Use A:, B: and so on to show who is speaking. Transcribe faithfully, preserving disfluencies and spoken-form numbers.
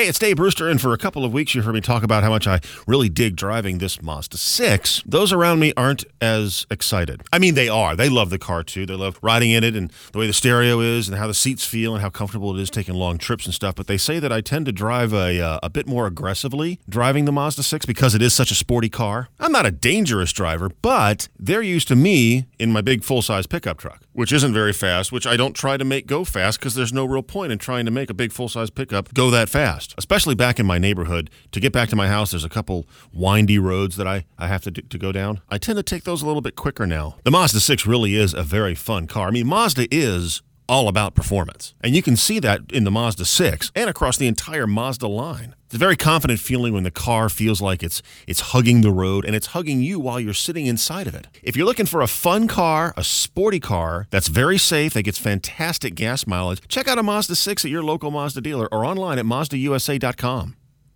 A: Hey, it's Dave Brewster, and for a couple of weeks you've heard me talk about how much I really dig driving this Mazda six. Those around me aren't as excited. I mean, they are. They love the car, too. They love riding in it and the way the stereo is and how the seats feel and how comfortable it is taking long trips and stuff. But they say that I tend to drive a, uh, a bit more aggressively driving the Mazda six because it is such a sporty car. I'm not a dangerous driver, but they're used to me in my big full-size pickup truck, which isn't very fast, which I don't try to make go fast because there's no real point in trying to make a big full-size pickup go that fast. Especially back in my neighborhood. To get back to my house, there's a couple windy roads that I, I have to, do, to go down. I tend to take those a little bit quicker now. The Mazda six really is a very fun car. I mean, Mazda is all about performance. And you can see that in the Mazda six and across the entire Mazda line. It's a very confident feeling when the car feels like it's it's hugging the road and it's hugging you while you're sitting inside of it. If you're looking for a fun car, a sporty car that's very safe, that gets fantastic gas mileage, check out a Mazda six at your local Mazda dealer or online at Mazda U S A dot com.